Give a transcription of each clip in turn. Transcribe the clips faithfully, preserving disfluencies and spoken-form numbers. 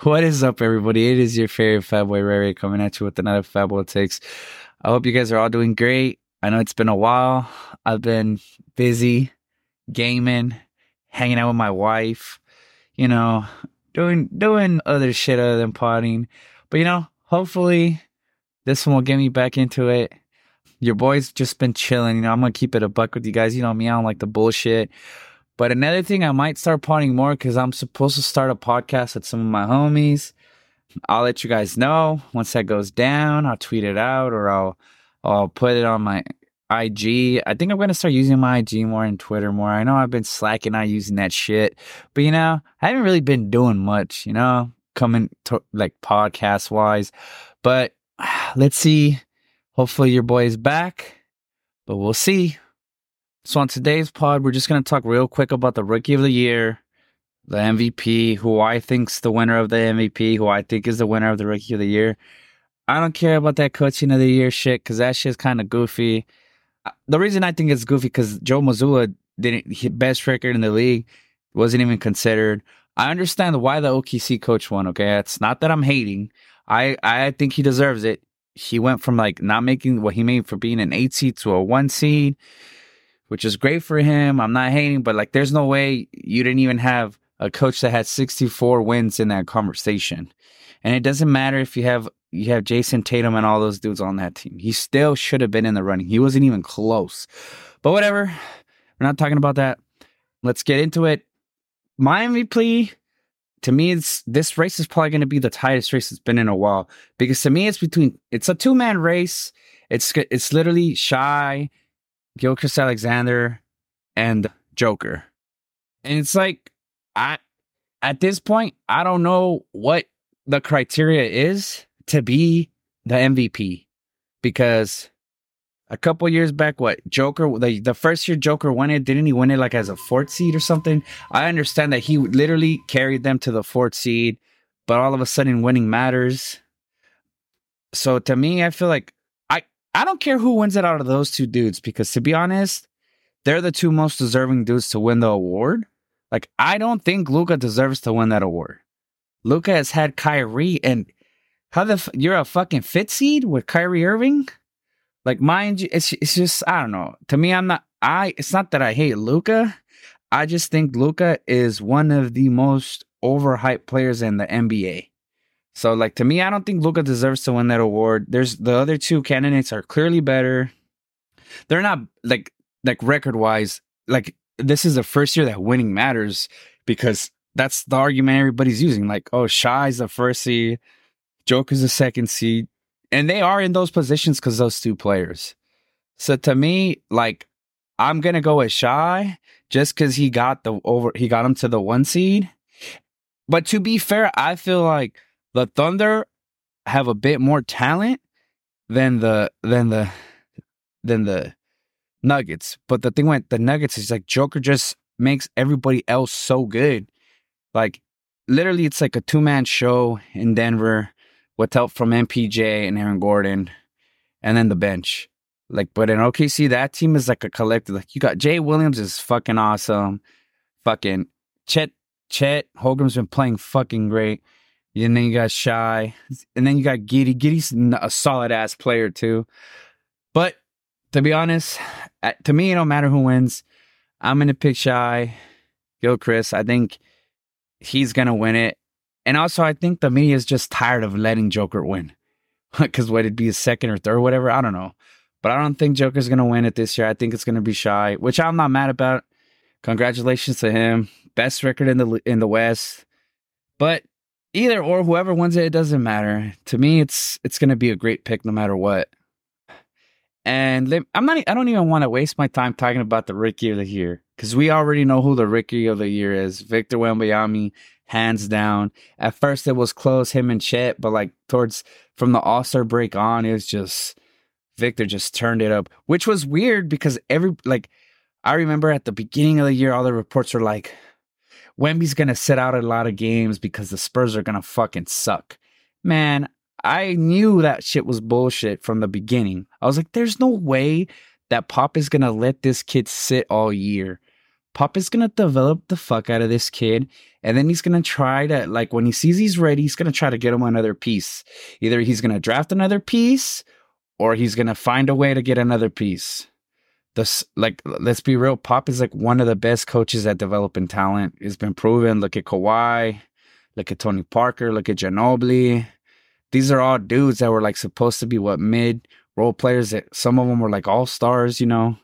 What is up, everybody? It is your favorite Fat Boy Ray Ray coming at you with another Fat Boy Takes. I hope you guys are all doing great. I know it's been a while. I've been busy gaming, hanging out with my wife, you know, doing doing other shit other than potting. But, you know, hopefully this one will get me back into it. Your boy's just been chilling. You know, I'm going to keep it a buck with you guys. You know me, I don't like the bullshit. But another thing, I might start potting more because I'm supposed to start a podcast with some of my homies. I'll let you guys know once that goes down. I'll tweet it out or I'll I'll put it on my I G. I think I'm going to start using my I G more and Twitter more. I know I've been slacking on using that shit. But, you know, I haven't really been doing much, you know, coming to, like podcast-wise. But let's see. Hopefully your boy is back. But we'll see. So on today's pod, we're just going to talk real quick about the Rookie of the Year, the M V P, who I think's the winner of the M V P, who I think is the winner of the Rookie of the Year. I don't care about that Coaching of the Year shit because that shit's kind of goofy. The reason I think it's goofy because Joe Mazzulla didn't hit best record in the league, wasn't even considered. I understand why the O K C coach won. Okay, it's not that I'm hating. I I think he deserves it. He went from like not making what he made for being an eight seed to a one seed, which is great for him. I'm not hating, but like, there's no way you didn't even have a coach that had sixty-four wins in that conversation. And it doesn't matter if you have you have Jason Tatum and all those dudes on that team. He still should have been in the running. He wasn't even close. But whatever. We're not talking about that. Let's get into it. My M V P, to me, it's this race is probably going to be the tightest race it's been in a while. Because to me, it's between it's a two-man race. It's it's literally Shai, Gilchrist Alexander, and Joker. And it's like, I at this point, I don't know what the criteria is to be the M V P. Because a couple years back, what, Joker, the, the first year Joker won it, didn't he win it like as a fourth seed or something? I understand that he literally carried them to the fourth seed, but all of a sudden winning matters. So to me, I feel like I don't care who wins it out of those two dudes because, to be honest, they're the two most deserving dudes to win the award. Like, I don't think Luka deserves to win that award. Luka has had Kyrie, and how the f- you're a fucking fifth seed with Kyrie Irving? Like, mind you, it's it's just, I don't know. To me, I'm not. I. It's not that I hate Luka. I just think Luka is one of the most overhyped players in the N B A. So, like, to me, I don't think Luka deserves to win that award. There's the other two candidates are clearly better. They're not, like, like record-wise. Like, this is the first year that winning matters because that's the argument everybody's using. Like, oh, Shai's the first seed, Joker's the second seed. And they are in those positions because those two players. So, to me, like, I'm going to go with Shai just because he got the over, he got him to the one seed. But to be fair, I feel like the Thunder have a bit more talent than the than the than the Nuggets. But the thing with the Nuggets is like Joker just makes everybody else so good. Like literally it's like a two-man show in Denver with help from M P J and Aaron Gordon and then the bench. Like, but in O K C, that team is like a collective. Like you got Jay Williams is fucking awesome. Fucking Chet Chet Holmgren's been playing fucking great. And then you got Shai. And then you got Giddey. Giddey's a solid-ass player, too. But, to be honest, to me, it don't matter who wins. I'm going to pick Shai. Gilchrist. I think he's going to win it. And also, I think the media is just tired of letting Joker win. Because what, it'd be a second or third, whatever? I don't know. But I don't think Joker's going to win it this year. I think it's going to be Shai, which I'm not mad about. Congratulations to him. Best record in the in the West. But either or, whoever wins it, it doesn't matter. To me, it's it's going to be a great pick no matter what. And I'm not. I don't even want to waste my time talking about the Rookie of the Year because we already know who the Rookie of the Year is. Victor Wembanyama, hands down. At first, it was close, him and Chet, but like towards from the All-Star break on, it was just Victor just turned it up, which was weird because every like I remember at the beginning of the year, all the reports were like, Wemby's going to sit out a lot of games because the Spurs are going to fucking suck. Man, I knew that shit was bullshit from the beginning. I was like, there's no way that Pop is going to let this kid sit all year. Pop is going to develop the fuck out of this kid. And then he's going to try to, like, when he sees he's ready, he's going to try to get him another piece. Either he's going to draft another piece or he's going to find a way to get another piece. This, like, let's be real. Pop is like one of the best coaches at developing talent. It's been proven. Look at Kawhi. Look at Tony Parker. Look at Ginobili. These are all dudes that were like supposed to be what mid role players. That some of them were like all stars, you know.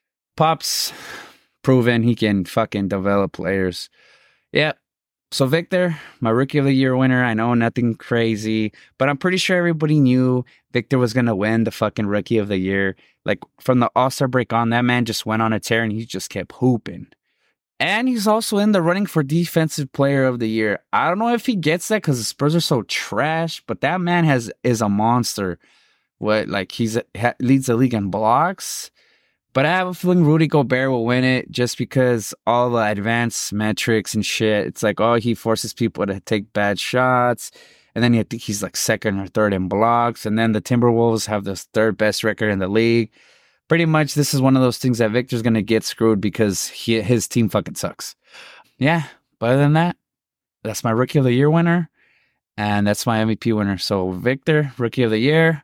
Pop's proven he can fucking develop players. Yeah. So Victor, my Rookie of the Year winner. I know nothing crazy, but I'm pretty sure everybody knew Victor was going to win the fucking Rookie of the Year. Like from the All-Star break on, that man just went on a tear and he just kept hooping. And he's also in the running for Defensive Player of the Year. I don't know if he gets that because the Spurs are so trash, but that man has is a monster. What, like he's ha, leads the league in blocks. But I have a feeling Rudy Gobert will win it just because all the advanced metrics and shit. It's like, oh, he forces people to take bad shots. And then I think he's like second or third in blocks. And then the Timberwolves have the third best record in the league. Pretty much this is one of those things that Victor's going to get screwed because he, his team fucking sucks. Yeah, but other than that, that's my Rookie of the Year winner. And that's my M V P winner. So Victor, Rookie of the Year.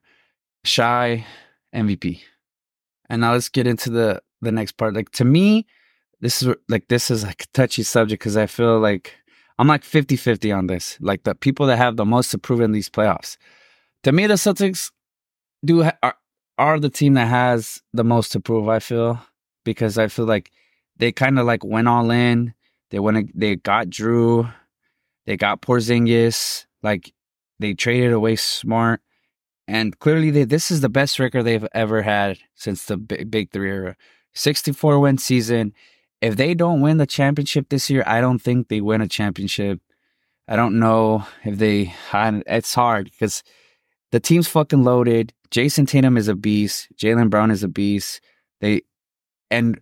Shai, M V P. And now let's get into the, the next part. Like, to me, this is like this is like a touchy subject because I feel like I'm like fifty-fifty on this. Like, the people that have the most to prove in these playoffs. To me, the Celtics do ha- are, are the team that has the most to prove, I feel. Because I feel like they kind of like went all in. They went, they got Drew. They got Porzingis. Like, they traded away Smart. And clearly, they, this is the best record they've ever had since the big, big three era. sixty-four win season. If they don't win the championship this year, I don't think they win a championship. I don't know if they... It's hard because the team's fucking loaded. Jason Tatum is a beast. Jaylen Brown is a beast. They... And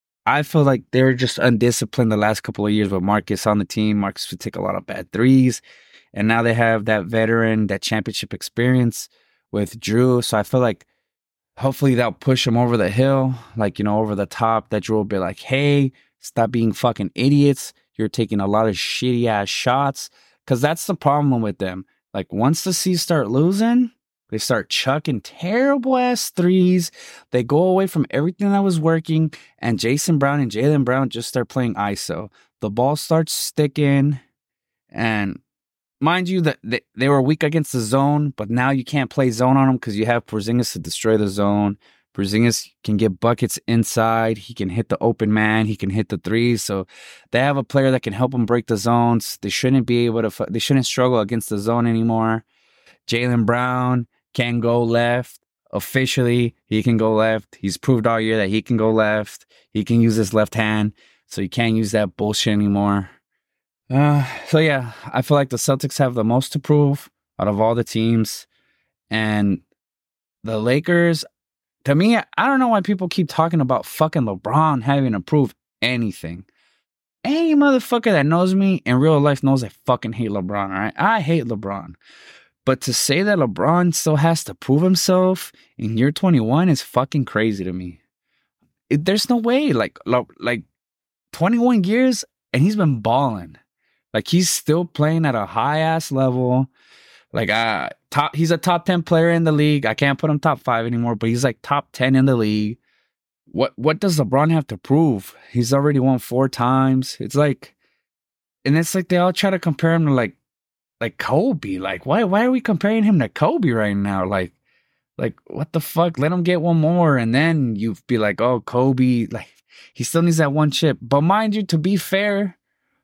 I feel like they were just undisciplined the last couple of years with Marcus on the team. Marcus would take a lot of bad threes. And now they have that veteran, that championship experience with Drew. So I feel like hopefully that'll push him over the hill, like, you know, over the top. That Drew will be like, hey, stop being fucking idiots. You're taking a lot of shitty ass shots. Because that's the problem with them. Like, once the C's start losing, they start chucking terrible ass threes. They go away from everything that was working. And Jason Brown and Jaylen Brown just start playing I S O. The ball starts sticking. And mind you, that they, they were weak against the zone, but now you can't play zone on them because you have Porzingis to destroy the zone. Porzingis can get buckets inside. He can hit the open man. He can hit the threes. So they have a player that can help them break the zones. They shouldn't be able to. They shouldn't struggle against the zone anymore. Jaylen Brown can go left. Officially, he can go left. He's proved all year that he can go left. He can use his left hand. So you can't use that bullshit anymore. Uh, so yeah, I feel like the Celtics have the most to prove out of all the teams. And the Lakers, to me, I don't know why people keep talking about fucking LeBron having to prove anything. Any motherfucker that knows me in real life knows I fucking hate LeBron, alright? I hate LeBron. But to say that LeBron still has to prove himself in year twenty-one is fucking crazy to me. It, there's no way. Like, like twenty-one years and he's been balling. Like, he's still playing at a high-ass level. Like, uh, top, he's a top ten player in the league. I can't put him top five anymore, but he's like top ten in the league. What what does LeBron have to prove? He's already won four times. It's like, and it's like they all try to compare him to like, like Kobe. Like, why why are we comparing him to Kobe right now? Like, like what the fuck? Let him get one more, and then you be like, oh, Kobe. Like, he still needs that one chip. But mind you, to be fair,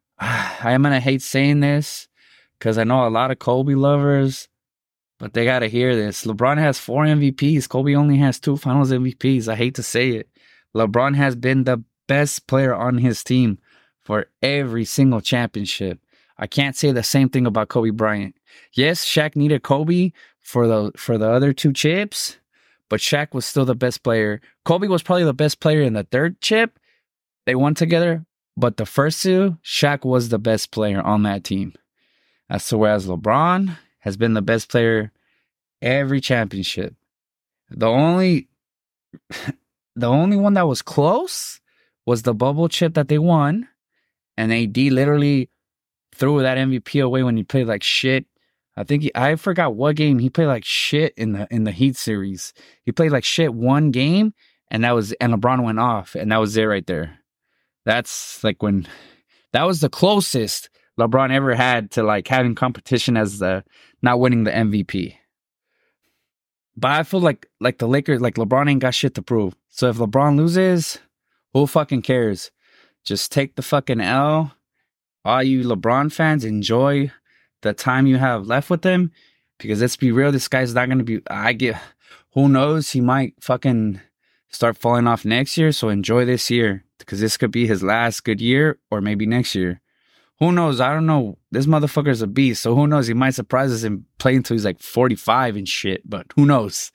I am gonna hate saying this because I know a lot of Kobe lovers, but they gotta hear this. LeBron has four M V Ps. Kobe only has two Finals M V Ps. I hate to say it. LeBron has been the best player on his team for every single championship. I can't say the same thing about Kobe Bryant. Yes, Shaq needed Kobe for the for the other two chips, but Shaq was still the best player. Kobe was probably the best player in the third chip. They won together. But the first two, Shaq was the best player on that team. As to whereas LeBron has been the best player every championship. The only the only one that was close was the bubble chip that they won, and A D literally threw that M V P away when he played like shit. I think he, I forgot what game he played like shit in the in the Heat series. He played like shit one game, and that was and LeBron went off, and that was it right there. That's like when that was the closest LeBron ever had to like having competition as the not winning the M V P. But I feel like like the Lakers, like LeBron ain't got shit to prove. So if LeBron loses, who fucking cares? Just take the fucking L. All you LeBron fans, enjoy the time you have left with him. Because let's be real, this guy's not going to be... I get... Who knows? He might fucking start falling off next year. So enjoy this year. Because this could be his last good year. Or maybe next year. Who knows? I don't know. This motherfucker's a beast. So who knows? He might surprise us and play until he's like forty-five and shit. But who knows?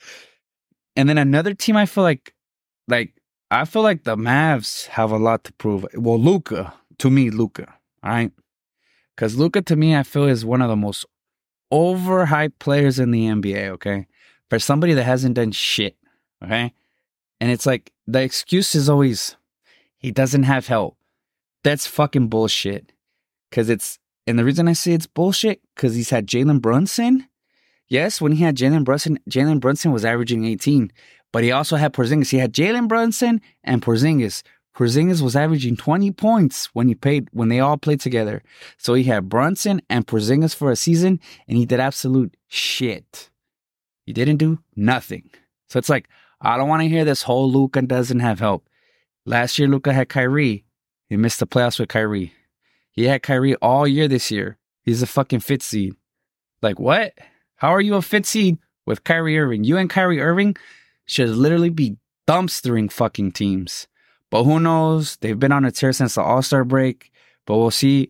And then another team I feel like... Like... I feel like the Mavs have a lot to prove. Well, Luka. To me, Luka. All right? Because Luka, to me, I feel is one of the most overhyped players in the N B A, okay? For somebody that hasn't done shit, okay? And it's like, the excuse is always, he doesn't have help. That's fucking bullshit. Because it's, and the reason I say it's bullshit, because he's had Jalen Brunson. Yes, when he had Jalen Brunson, Jalen Brunson was averaging eighteen. But he also had Porzingis. He had Jalen Brunson and Porzingis. Porzingis was averaging twenty points when he played, when they all played together. So he had Brunson and Porzingis for a season, and he did absolute shit. He didn't do nothing. So it's like, I don't want to hear this whole Luka doesn't have help. Last year, Luka had Kyrie. He missed the playoffs with Kyrie. He had Kyrie all year this year. He's a fucking fifth seed. Like, what? How are you a fifth seed with Kyrie Irving? You and Kyrie Irving should literally be dumpstering fucking teams. But who knows? They've been on a tear since the All-Star break. But we'll see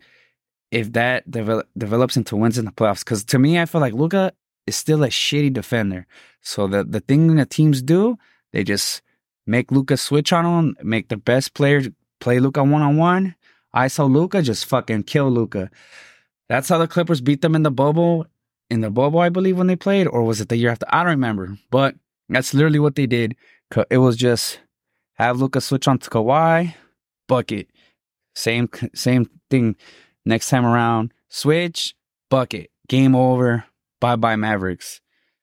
if that devel- develops into wins in the playoffs. Because to me, I feel like Luka is still a shitty defender. So the, the thing that teams do, they just make Luka switch on him, make the best player play Luka one-on-one. I saw Luka just fucking kill Luka. That's how the Clippers beat them in the bubble. In the bubble, I believe, when they played. Or was it the year after? I don't remember. But that's literally what they did. It was just... have Luka switch on to Kawhi, bucket. Same same thing next time around. Switch, bucket. Game over. Bye-bye Mavericks.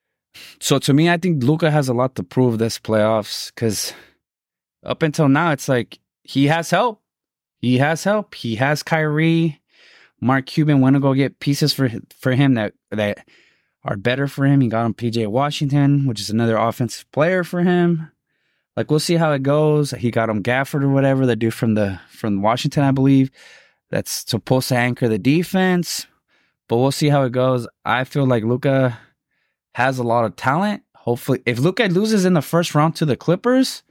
So to me, I think Luka has a lot to prove this playoffs because up until now, it's like he has help. He has help. He has Kyrie. Mark Cuban went to go get pieces for, for him that, that are better for him. He got him P J Washington, which is another offensive player for him. Like, we'll see how it goes. He got him Gafford or whatever, the dude from the from Washington, I believe. That's supposed to anchor the defense. But we'll see how it goes. I feel like Luka has a lot of talent. Hopefully, if Luka loses in the first round to the Clippers,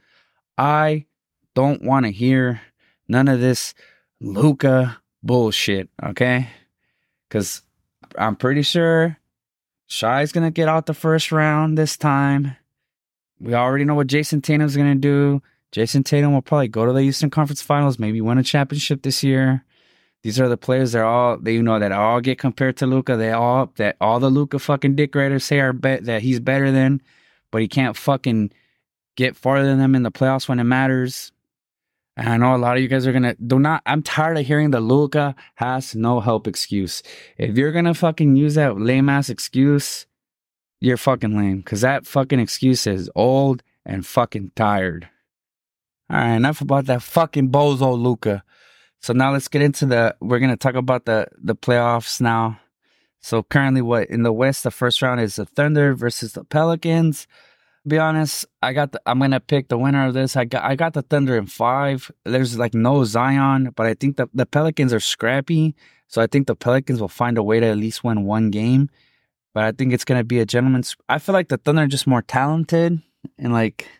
I don't want to hear none of this Luka bullshit, okay? Because I'm pretty sure Shai's going to get out the first round this time. We already know what Jason Tatum's going to do. Jason Tatum will probably go to the Eastern Conference Finals, maybe win a championship this year. These are the players that all they you know that all get compared to Luka. They all that all the Luka fucking dick riders say are bet that he's better than, but he can't fucking get farther than them in the playoffs when it matters. And I know a lot of you guys are gonna do not. I'm tired of hearing the Luka has no help excuse. If you're gonna fucking use that lame ass excuse, you're fucking lame, because that fucking excuse is old and fucking tired. All right, enough about that fucking bozo Luka. So now let's get into the, we're going to talk about the, the playoffs now. So currently what, in the West, the first round is the Thunder versus the Pelicans. To be honest, I got the, I'm going to pick the winner of this. I got I got the Thunder in five. There's like no Zion, but I think the, the Pelicans are scrappy. So I think the Pelicans will find a way to at least win one game. But I think it's going to be a gentleman's... I feel like the Thunder are just more talented. And like...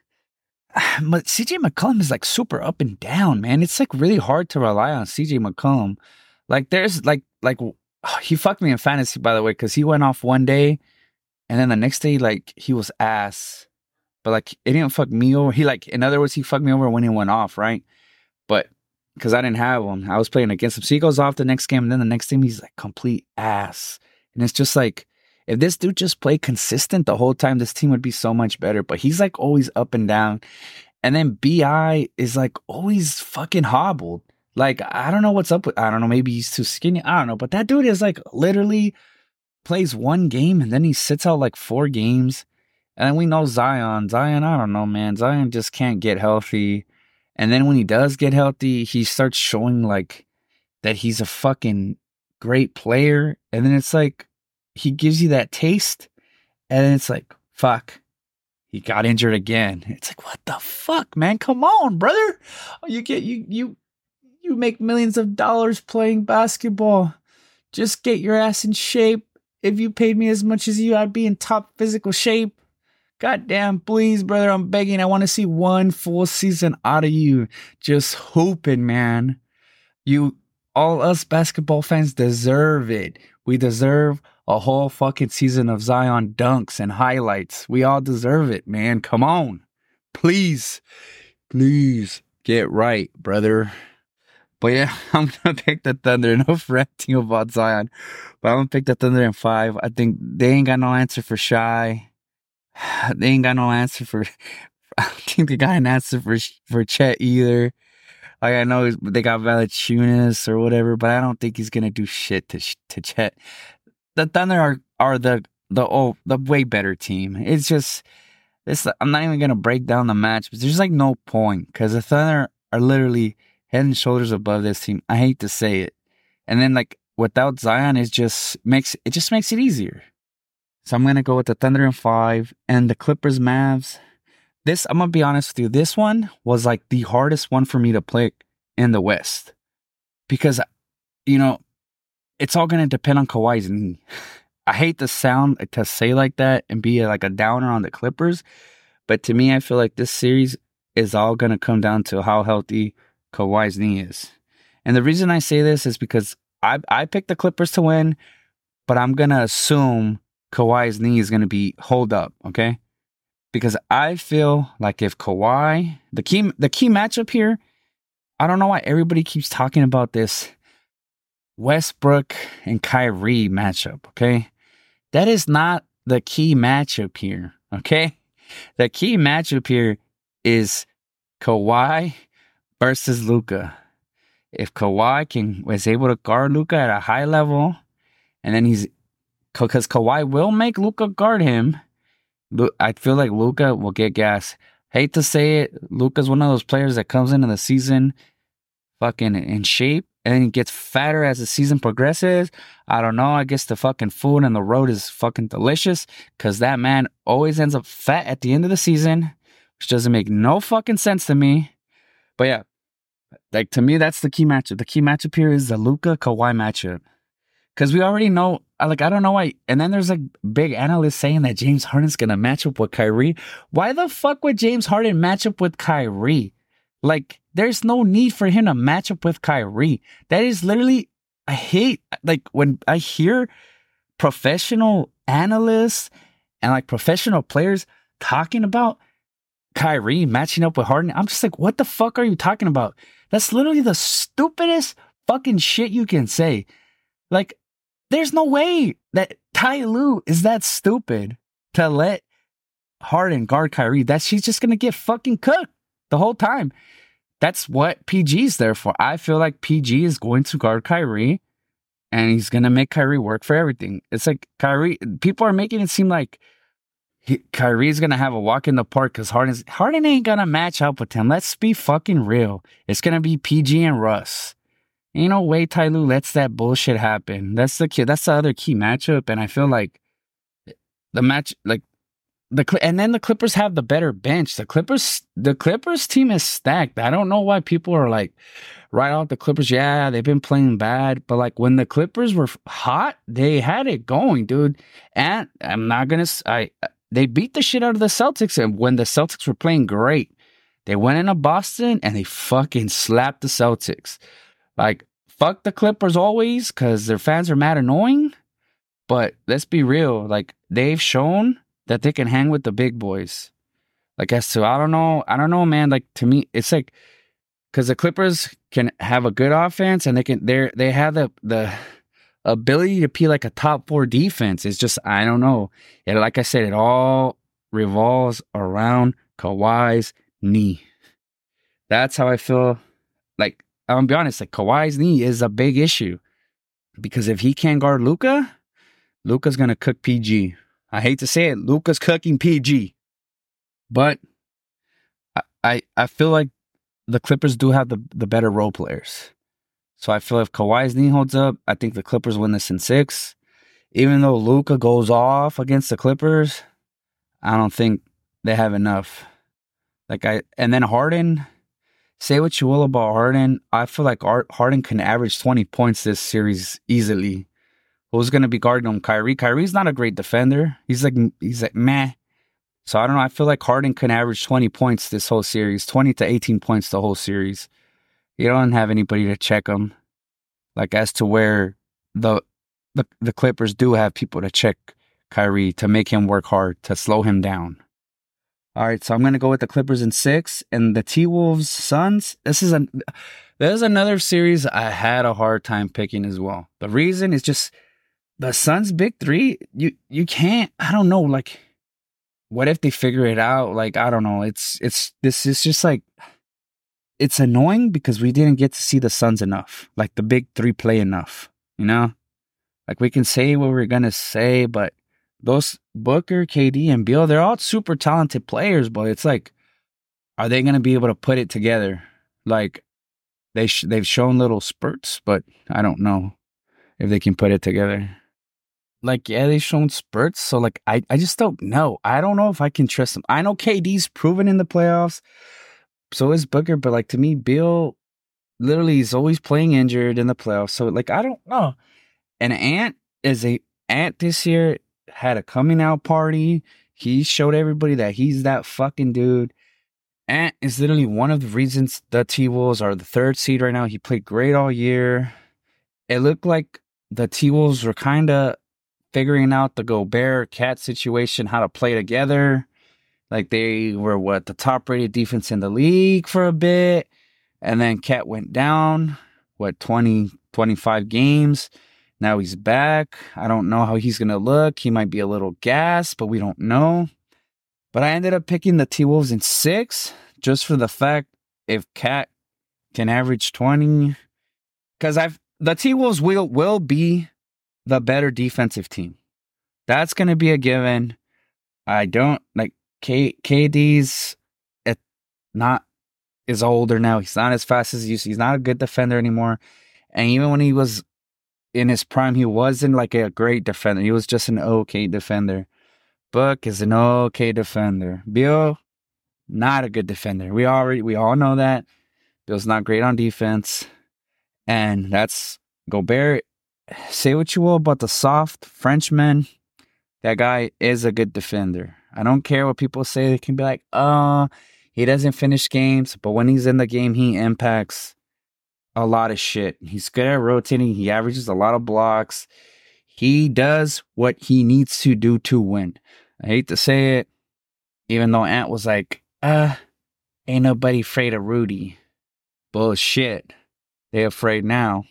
But C J McCollum is like super up and down, man. It's like really hard to rely on C J McCollum. Like there's like... like he fucked me in fantasy, by the way, because he went off one day. And then the next day, like, he was ass. But like, it didn't fuck me over. He like... In other words, he fucked me over when he went off, right? But... Because I didn't have him. I was playing against him. So he goes off the next game. And then the next game, he's like complete ass. And it's just like... If this dude just played consistent the whole time, this team would be so much better. But he's like always up and down. And then B I is like always fucking hobbled. Like, I don't know what's up with, I don't know, maybe he's too skinny. I don't know. But that dude is like literally plays one game and then he sits out like four games. And then we know Zion. Zion, I don't know, man. Zion just can't get healthy. And then when he does get healthy, he starts showing like that he's a fucking great player. And then it's like he gives you that taste. And then it's like, fuck, he got injured again. It's like, what the fuck, man? Come on, brother. You get you you you make millions of dollars playing basketball. Just get your ass in shape. If you paid me as much as you, I'd be in top physical shape. Goddamn, please, brother, I'm begging. I want to see one full season out of you. Just hooping, man. You, all us basketball fans deserve it. We deserve a whole fucking season of Zion dunks and highlights. We all deserve it, man. Come on. Please, please get right, brother. But yeah, I'm going to pick the Thunder. Enough ranting about Zion. But I'm going to pick the Thunder in five. I think they ain't got no answer for Shy. They ain't got no answer for. I don't think they got an answer for for Chet either. Like, I know they got Valanciunas or whatever, but I don't think he's gonna do shit to to Chet. The Thunder are are the the oh the way better team. It's just this. I'm not even gonna break down the match, but there's like no point because the Thunder are literally head and shoulders above this team. I hate to say it, and then like without Zion, it just makes it just makes it easier. So I'm going to go with the Thunder in five and the Clippers Mavs. This, I'm going to be honest with you, this one was like the hardest one for me to play in the West. Because, you know, it's all going to depend on Kawhi's knee. I hate the sound to say like that and be like a downer on the Clippers. But to me, I feel like this series is all going to come down to how healthy Kawhi's knee is. And the reason I say this is because I, I picked the Clippers to win, but I'm going to assume Kawhi's knee is going to be hold up, okay? Because I feel like if Kawhi, the key the key matchup here, I don't know why everybody keeps talking about this Westbrook and Kyrie matchup, okay? That is not the key matchup here, okay? The key matchup here is Kawhi versus Luka. If Kawhi can was able to guard Luka at a high level, and then he's because Kawhi will make Luka guard him. I feel like Luka will get gas. Hate to say it, Luka's one of those players that comes into the season fucking in shape and then he gets fatter as the season progresses. I don't know. I guess the fucking food on the road is fucking delicious because that man always ends up fat at the end of the season, which doesn't make no fucking sense to me. But yeah, like to me, that's the key matchup. The key matchup here is the Luka Kawhi matchup. Because we already know, like, I don't know why. And then there's like big analysts saying that James Harden's going to match up with Kyrie. Why the fuck would James Harden match up with Kyrie? Like, there's no need for him to match up with Kyrie. That is literally, I hate, like, when I hear professional analysts and like professional players talking about Kyrie matching up with Harden, I'm just like, what the fuck are you talking about? That's literally the stupidest fucking shit you can say. Like, there's no way that Ty Lue is that stupid to let Harden guard Kyrie. That she's just going to get fucking cooked the whole time. That's what P G's there for. I feel like P G is going to guard Kyrie and he's going to make Kyrie work for everything. It's like Kyrie, people are making it seem like he, Kyrie's going to have a walk in the park because Harden's, Harden ain't going to match up with him. Let's be fucking real. It's going to be P G and Russ. Ain't no way Ty Lue lets that bullshit happen. That's the key. That's the other key matchup, and I feel like the match, like the and then the Clippers have the better bench. The Clippers, the Clippers team is stacked. I don't know why people are like right off the Clippers. Yeah, they've been playing bad, but like when the Clippers were hot, they had it going, dude. And I'm not gonna, I they beat the shit out of the Celtics, and when the Celtics were playing great, they went into Boston and they fucking slapped the Celtics. Like, fuck the Clippers always because their fans are mad annoying. But let's be real. Like, they've shown that they can hang with the big boys. Like, as to, I don't know. I don't know, man. Like, to me, it's like, because the Clippers can have a good offense and they can, they're, they have the, the ability to be like a top four defense. It's just, I don't know. And like I said, it all revolves around Kawhi's knee. That's how I feel. Like, I'm gonna be honest, like Kawhi's knee is a big issue because if he can't guard Luka, Luka's gonna cook P G. I hate to say it, Luka's cooking P G. But I, I, I feel like the Clippers do have the, the better role players. So I feel if Kawhi's knee holds up, I think the Clippers win this in six. Even though Luka goes off against the Clippers, I don't think they have enough. Like I and then Harden, say what you will about Harden, I feel like Harden can average twenty points this series easily. Who's going to be guarding him? Kyrie. Kyrie's not a great defender. He's like he's like meh. So I don't know. I feel like Harden can average twenty points this whole series, twenty to eighteen points the whole series. You don't have anybody to check him. Like as to where the the the Clippers do have people to check Kyrie, to make him work hard, to slow him down. All right, so I'm gonna go with the Clippers in six, and the T-Wolves Suns. This is a there's another series I had a hard time picking as well. The reason is just the Suns' big three. You you can't. I don't know. Like, what if they figure it out? Like, I don't know. It's it's this is just like it's annoying because we didn't get to see the Suns enough. Like the big three play enough. You know, like we can say what we're gonna say, but those Booker, K D, and Beal, they're all super talented players, but it's like, are they going to be able to put it together? Like, they sh- they've shown little spurts, but I don't know if they can put it together. Like, yeah, they've shown spurts, so, like, I, I just don't know. I don't know if I can trust them. I know K D's proven in the playoffs, so is Booker, but, like, to me, Beal literally is always playing injured in the playoffs, so, like, I don't know. And Ant is a Ant this year had a coming out party. He showed everybody that he's that fucking dude. Ant is literally one of the reasons the T-Wolves are the third seed right now. He played great all year. It looked like the T-Wolves were kind of figuring out the Gobert Cat situation, how to play together. Like they were what the top rated defense in the league for a bit. And then Cat went down, what, twenty, twenty-five games. Now he's back. I don't know how he's going to look. He might be a little gassed, but we don't know. But I ended up picking the T-Wolves in six just for the fact if Cat can average twenty. Because I've the T-Wolves will, will be the better defensive team. That's going to be a given. I don't like K, KD's it, not is older now. He's not as fast as he used to. He's not a good defender anymore. And even when he was in his prime, he wasn't like a great defender. He was just an okay defender. Book is an okay defender. Beal, not a good defender. We already we all know that. Beal's not great on defense. And that's Gobert. Say what you will about the soft Frenchman. That guy is a good defender. I don't care what people say. They can be like, oh, he doesn't finish games. But when he's in the game, he impacts a lot of shit. He's good at rotating. He averages a lot of blocks. He does what he needs to do to win. I hate to say it, even though Ant was like, uh, ain't nobody afraid of Rudy. Bullshit. They afraid now.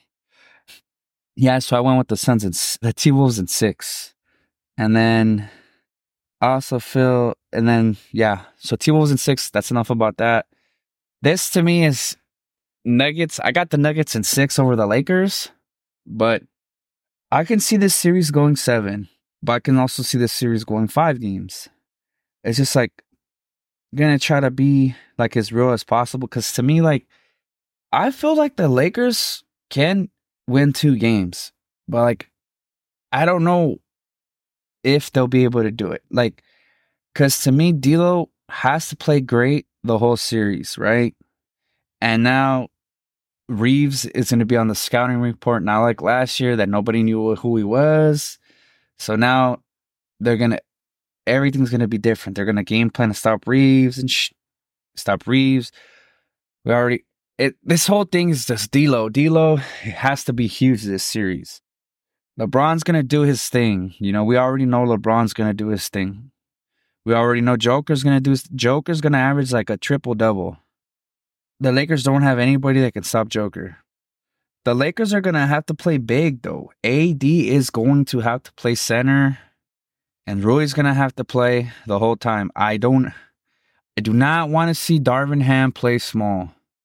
Yeah, so I went with the Suns and the T-Wolves in six. And then I also feel, and then, yeah, so T-Wolves in six. That's enough about that. This to me is Nuggets. I got the Nuggets in six over the Lakers, but I can see this series going seven, but I can also see this series going five games. It's just like, I'm going to try to be like as real as possible. Cause to me, like, I feel like the Lakers can win two games, but like, I don't know if they'll be able to do it. Like, cause to me, D'Lo has to play great the whole series, right? And now Reeves is going to be on the scouting report, not like last year that nobody knew who he was. So now they're going to, everything's going to be different. They're going to game plan to stop Reeves and sh- stop Reeves. We already, it. This whole thing is just D'Lo. D'Lo has to be huge this series. LeBron's going to do his thing. You know, we already know LeBron's going to do his thing. We already know Joker's going to do his, Joker's going to average like a triple double. The Lakers don't have anybody that can stop Joker. The Lakers are going to have to play big, though. A D is going to have to play center, and Rui's going to have to play the whole time. I don't, I do not want to see Darvin Ham play small.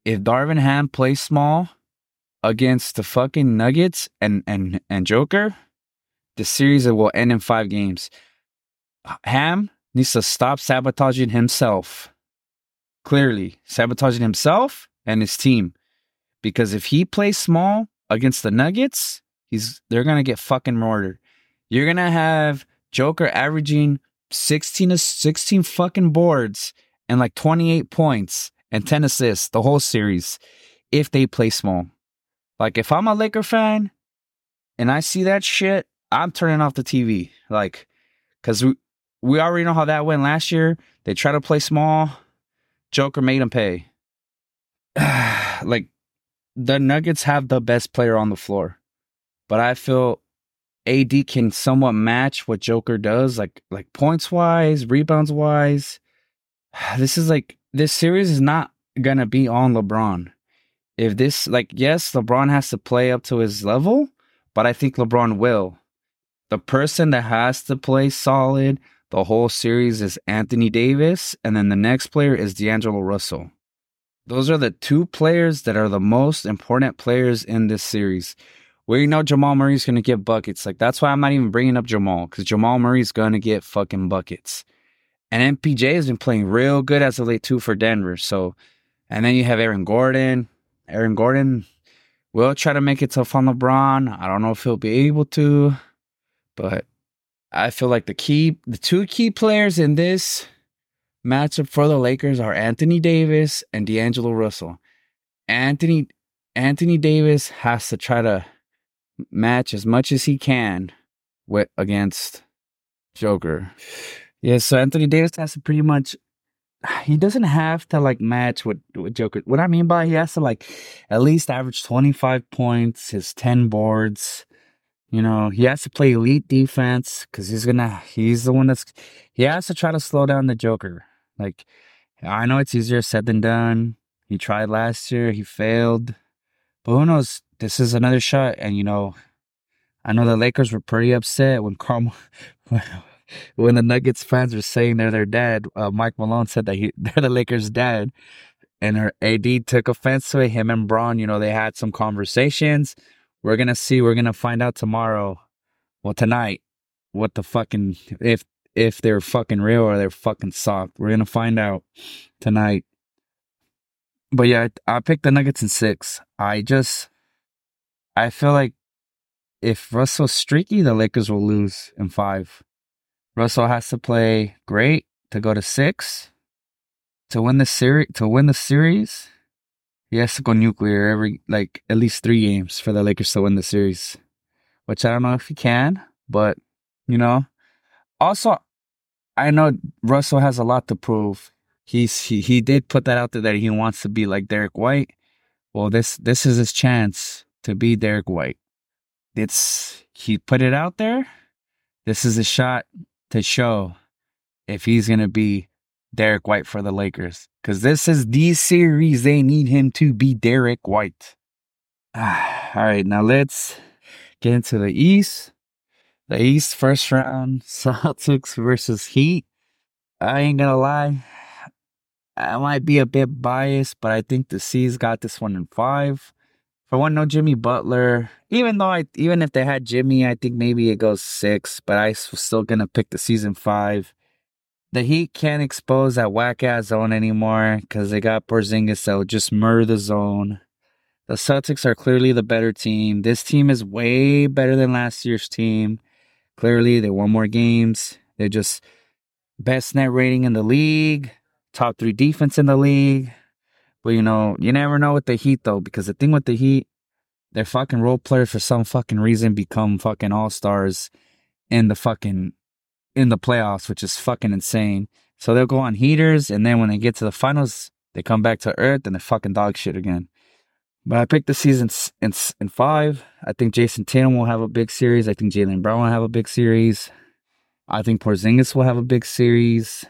if Darvin Ham plays small against the fucking Nuggets and and and Joker, the series will end in five games. Ham needs to stop sabotaging himself. Clearly, sabotaging himself and his team. Because if he plays small against the Nuggets, he's they're gonna get fucking murdered. You're gonna have Joker averaging sixteen to sixteen fucking boards and like twenty-eight points and ten assists the whole series if they play small. Like, if I'm a Laker fan and I see that shit, I'm turning off the T V. Like, because we, we already know how that went last year. They try to play small. Joker made them pay. Like, the Nuggets have the best player on the floor. But I feel A D can somewhat match what Joker does, like like points-wise, rebounds-wise. This is like, this series is not going to be on LeBron. If this, like, yes, LeBron has to play up to his level, but I think LeBron will. The person that has to play solid the whole series is Anthony Davis, and then the next player is D'Angelo Russell. Those are the two players that are the most important players in this series. We know Jamal Murray's going to get buckets. Like, that's why I'm not even bringing up Jamal, because Jamal Murray's going to get fucking buckets. And M P J has been playing real good as of late, too, for Denver. So, and then you have Aaron Gordon. Aaron Gordon will try to make it tough on LeBron. I don't know if he'll be able to, but I feel like the key, the two key players in this matchup for the Lakers are Anthony Davis and D'Angelo Russell. Anthony Anthony Davis has to try to match as much as he can with against Joker. Yeah, so Anthony Davis has to pretty much, he doesn't have to like match with, with Joker. What I mean by he has to like at least average twenty-five points, his ten boards. You know, he has to play elite defense because he's gonna, he's the one that's, he has to try to slow down the Joker. Like, I know it's easier said than done. He tried last year, he failed. But who knows? This is another shot. And, you know, I know the Lakers were pretty upset when Carl, when the Nuggets fans were saying they're their dad. Uh, Mike Malone said that he, they're the Lakers' dad. And her A D took offense to it. Him and Braun, you know, they had some conversations. We're going to see. We're going to find out tomorrow. Well, tonight. What the fucking, if, if they're fucking real or they're fucking soft. We're going to find out tonight. But yeah, I, I picked the Nuggets in six. I just, I feel like if Russell's streaky, the Lakers will lose in five. Russell has to play great to go to six. To win the series, to win the series, he has to go nuclear every, like, at least three games for the Lakers to win the series. Which I don't know if he can, but, you know. Also, I know Russell has a lot to prove. He's he, he did put that out there that he wants to be like Derek White. Well, this this is his chance to be Derek White. It's he put it out there. This is a shot to show if he's gonna be Derek White for the Lakers. Because this is the series they need him to be Derek White. Ah, all right, now let's get into the East. The East first round, Celtics versus Heat. I ain't gonna lie. I might be a bit biased, but I think the C's got this one in five. For one, no Jimmy Butler. Even though I, even if they had Jimmy, I think maybe it goes six. But I'm still gonna pick the season five. The Heat can't expose that whack-ass zone anymore because they got Porzingis that will just murder the zone. The Celtics are clearly the better team. This team is way better than last year's team. Clearly, they won more games. They're just best net rating in the league. Top three defense in the league. But, you know, you never know with the Heat, though, because the thing with the Heat, their fucking role players for some fucking reason become fucking all-stars in the fucking, in the playoffs, which is fucking insane. So they'll go on heaters, and then when they get to the finals, they come back to earth, and they're fucking dog shit again. But I picked the season in, in five. I think Jason Tatum will have a big series. I think Jaylen Brown will have a big series. I think Porzingis will have a big series.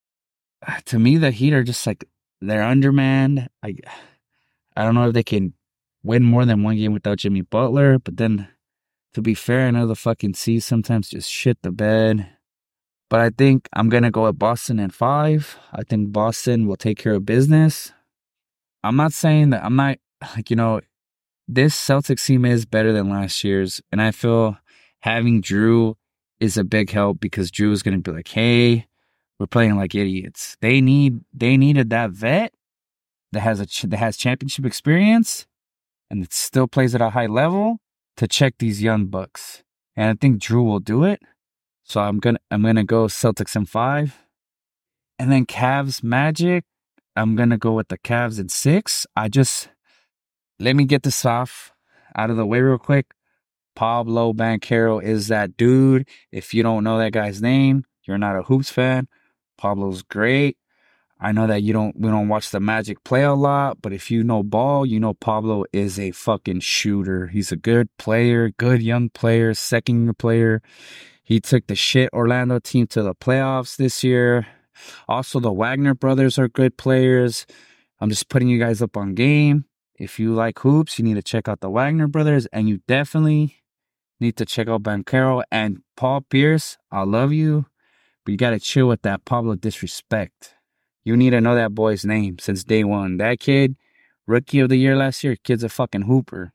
To me, the Heat are just like, they're undermanned. I, I don't know if they can win more than one game without Jimmy Butler. But then, to be fair, I know the fucking C's sometimes just shit the bed. But I think I'm going to go with Boston in five. I think Boston will take care of business. I'm not saying that I'm not like, you know, this Celtics team is better than last year's. And I feel having Drew is a big help because Drew is going to be like, hey, we're playing like idiots. They need, they needed that vet that has a, that has championship experience and it still plays at a high level to check these young bucks. And I think Drew will do it. So I'm going to, I'm going to go Celtics in five. And then Cavs Magic. I'm going to go with the Cavs in six. I just, let me get this off out of the way real quick. Pablo Banchero is that dude. If you don't know that guy's name, you're not a Hoops fan. Pablo's great. I know that you don't, we don't watch the Magic play a lot, but if you know ball, you know Pablo is a fucking shooter. He's a good player, good young player, second year player. He took the shit Orlando team to the playoffs this year. Also, the Wagner brothers are good players. I'm just putting you guys up on game. If you like hoops, you need to check out the Wagner brothers, and you definitely need to check out Banchero and Paul Pierce. I love you, but you got to chill with that Pablo disrespect. You need to know that boy's name since day one. That kid, rookie of the year last year, kid's a fucking hooper.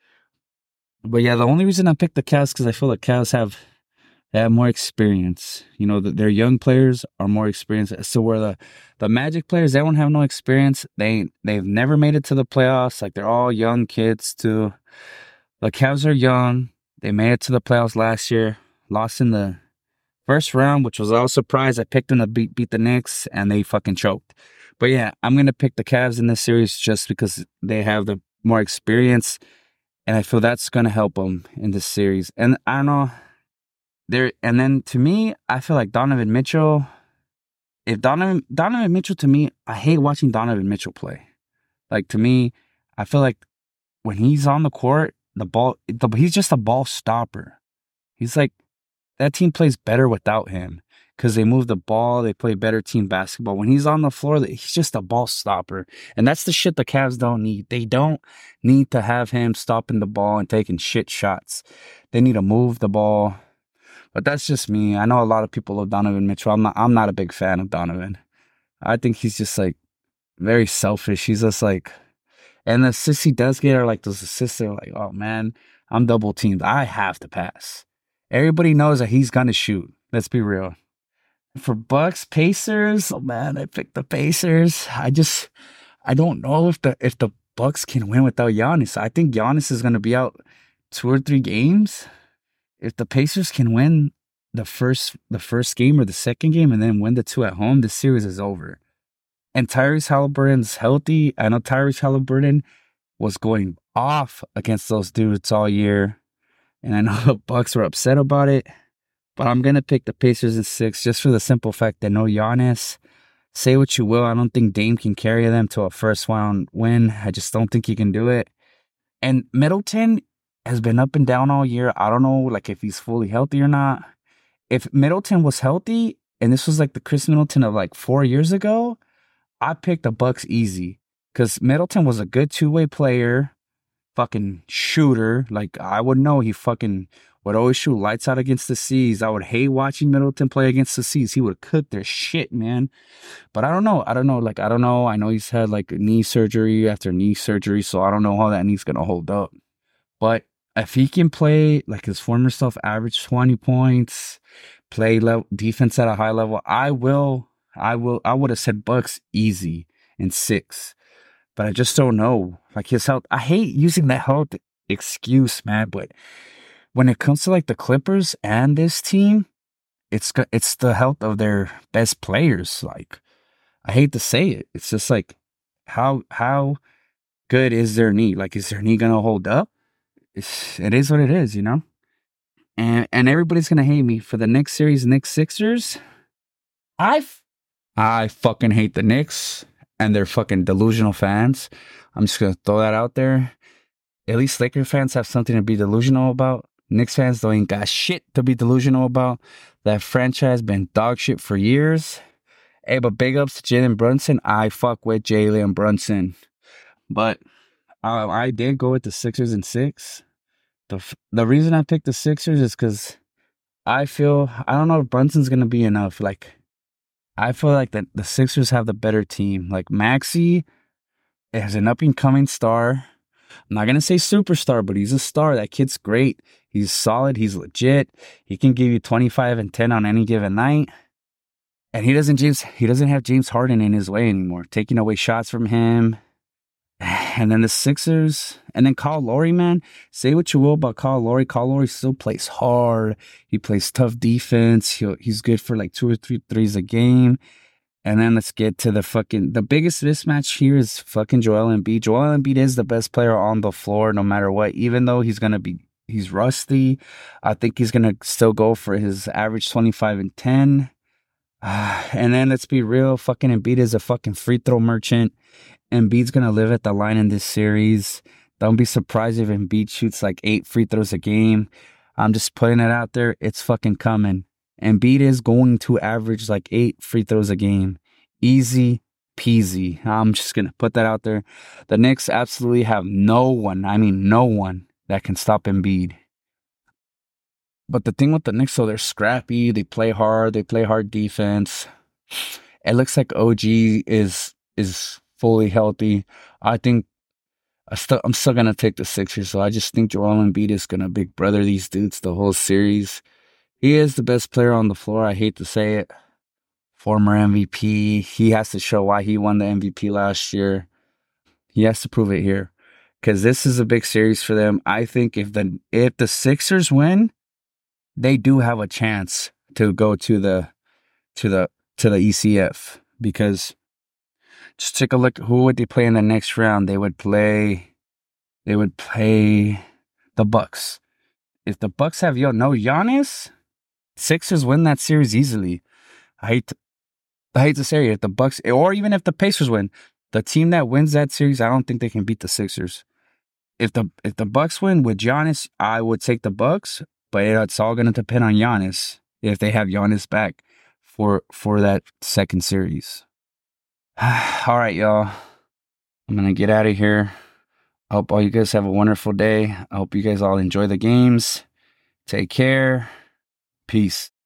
But yeah, the only reason I picked the Cavs because I feel the Cavs have they have more experience. You know, the, their young players are more experienced. So where the, the Magic players, they don't have no experience. They, they've never made it to the playoffs. Like, they're all young kids, too. The Cavs are young. They made it to the playoffs last year. Lost in the first round, which was all surprise. I picked them to beat, beat the Knicks, and they fucking choked. But yeah, I'm going to pick the Cavs in this series just because they have the more experience. And I feel that's going to help them in this series. And I don't know. There and then to me, I feel like Donovan Mitchell. If Donovan Donovan Mitchell to me, I hate watching Donovan Mitchell play. Like to me, I feel like when he's on the court, the ball, the, he's just a ball stopper. He's like that team plays better without him because they move the ball, they play better team basketball. When he's on the floor, he's just a ball stopper, and that's the shit the Cavs don't need. They don't need to have him stopping the ball and taking shit shots. They need to move the ball. But that's just me. I know a lot of people love Donovan Mitchell. I'm not, I'm not a big fan of Donovan. I think he's just like very selfish. He's just like, and the assists he does get are like those assists that are like, oh man, I'm double teamed. I have to pass. Everybody knows that he's going to shoot. Let's be real. For Bucks, Pacers, oh man, I picked the Pacers. I just, I don't know if the, if the Bucks can win without Giannis. I think Giannis is going to be out two or three games. If the Pacers can win the first the first game or the second game and then win the two at home, this series is over. And Tyrese Halliburton's healthy. I know Tyrese Halliburton was going off against those dudes all year. And I know the Bucks were upset about it. But I'm going to pick the Pacers in six just for the simple fact that no Giannis. Say what you will. I don't think Dame can carry them to a first round win. I just don't think he can do it. And Middleton has been up and down all year. I don't know, like, if he's fully healthy or not. If Middleton was healthy, and this was like the Chris Middleton of like four years ago, I picked the Bucks easy. Because Middleton was a good two-way player, fucking shooter. Like, I would know he fucking would always shoot lights out against the C's. I would hate watching Middleton play against the C's. He would cook their shit, man. But I don't know. I don't know. Like, I don't know. I know he's had like knee surgery after knee surgery, so I don't know how that knee's going to hold up. But if he can play like his former self, average twenty points, play level, defense at a high level, I will, I will, I would have said Bucks easy in six. But I just don't know. Like his health, I hate using that health excuse, man. But when it comes to like the Clippers and this team, it's it's the health of their best players. Like, I hate to say it. It's just like, how how good is their knee? Like, is their knee gonna hold up? It's, it is what it is, you know? And and everybody's going to hate me for the next series, Knicks Sixers. I, f- I fucking hate the Knicks and their fucking delusional fans. I'm just going to throw that out there. At least Laker fans have something to be delusional about. Knicks fans don't ain't got shit to be delusional about. That franchise been dog shit for years. Hey, but big ups to Jalen Brunson. I fuck with Jalen Brunson. But Uh, I did go with the Sixers in six. The the reason I picked the Sixers is because I feel, I don't know if Brunson's going to be enough. Like, I feel like the, the Sixers have the better team. Like, Maxey, as an up and coming star. I'm not going to say superstar, but he's a star. That kid's great. He's solid. He's legit. He can give you twenty-five and ten on any given night. And he doesn't James he doesn't have James Harden in his way anymore, taking away shots from him. And then the Sixers, and then Kyle Lowry, man. Say what you will about Kyle Lowry. Kyle Lowry still plays hard. He plays tough defense. He he's good for like two or three threes a game. And then let's get to the fucking, the biggest mismatch here is fucking Joel Embiid. Joel Embiid is the best player on the floor no matter what, even though he's going to be, he's rusty. I think he's going to still go for his average twenty-five and ten. Uh, and then let's be real, fucking Embiid is a fucking free throw merchant. Embiid's going to live at the line in this series. Don't be surprised if Embiid shoots like eight free throws a game. I'm just putting it out there. It's fucking coming. Embiid is going to average like eight free throws a game. Easy peasy. I'm just going to put that out there. The Knicks absolutely have no one, I mean no one, that can stop Embiid. But the thing with the Knicks, so they're scrappy. They play hard. They play hard defense. It looks like O G is is fully healthy. I think I still, I'm still going to take the Sixers. So I just think Joel Embiid is going to big brother these dudes the whole series. He is the best player on the floor. I hate to say it. Former M V P. He has to show why he won the M V P last year. He has to prove it here. Because this is a big series for them. I think if the if the Sixers win, they do have a chance to go to the to the to the E C F. Because just take a look, who would they play in the next round? They would play they would play the Bucks. If the Bucks have yo no Giannis, Sixers win that series easily. I hate to, I hate to say it. If the Bucks, or even if the Pacers win, the team that wins that series, I don't think they can beat the Sixers. If the if the Bucks win with Giannis, I would take the Bucks, but it's all going to depend on Giannis if they have Giannis back for for that second series. All right, y'all. I'm gonna get out of here. I hope all you guys have a wonderful day. I hope you guys all enjoy the games. Take care. Peace.